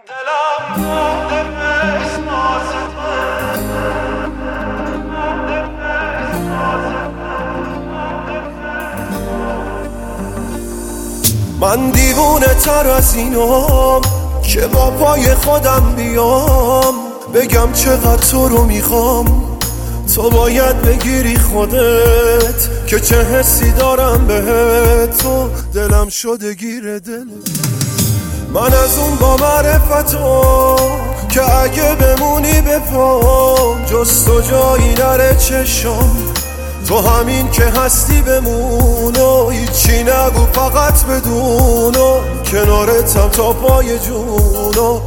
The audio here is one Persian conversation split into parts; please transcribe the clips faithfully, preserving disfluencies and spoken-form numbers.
من دیوونه تر از اینام که با پای خودم بیام بگم چقدر تو رو میخوام. تو باید بگیری خودت که چه حسی دارم بهت. تو دلم شده گیر دلت. من از اون با معرفتو که اگه بمونی به پام جز تو جایی نره چشام. تو همین که هستی بمون و هیچی نگو فقط بدون و کنارتم تا پای جون و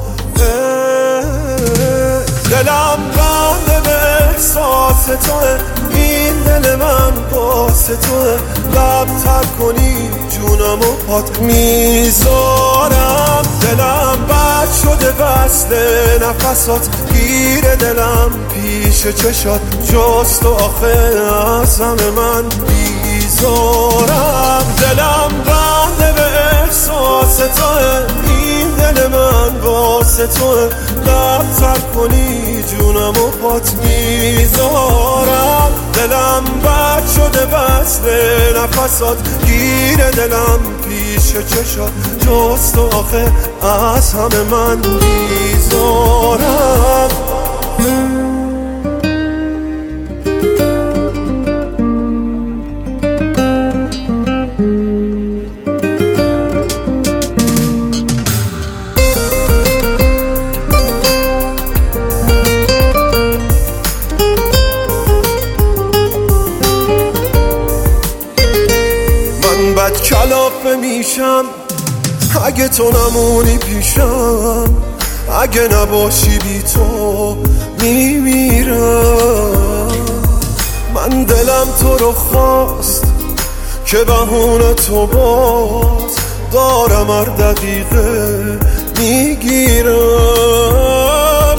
دلم بنده به احساس توه. این دل من واسه توه. لبتر کنی جونم و پات میذارم. دلم بد شده وصل نفسات گیر دلم پیش چشات جز تو آخه از همه من بیزارم. دلم بنده به احساس توه. این دل من واسه توه. لبتر کنی جونم و پات میذارم. دلم بد شده وصل نفسات گیر دلم پیش چشات جز تو آخه از همه من بیزارم. بد کلافه میشم اگه تو نمونی پیشم. اگه نباشی بی تو میمیرم. من دلم تو رو خواست که بهونه تو باز دارم هر دقیقه میگیرم.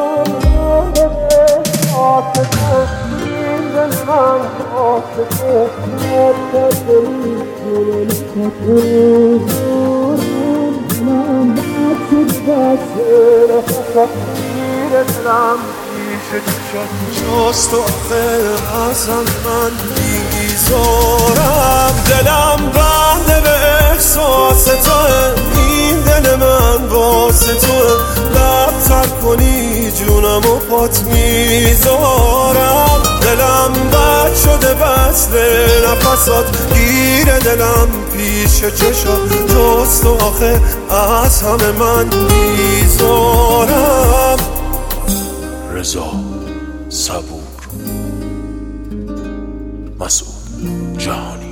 جز تو آخه ازم من بیزارم. دلم بنده به احساس توه. این دل من واسه توه. لبتر کنی جونم و پات میذارم. دلم بد شده وصل نفسات گیر دلم پیش چشات جز تو آخه از همه من بیزارم. رضا صبور، مسعود جهانی.